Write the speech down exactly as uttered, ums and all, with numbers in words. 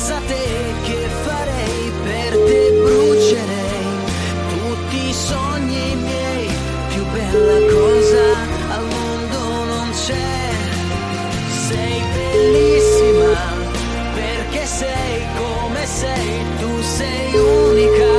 pensa a te, che farei per te, brucerei tutti i sogni miei, più bella cosa al mondo non c'è. Sei bellissima perché sei come sei, tu sei unica.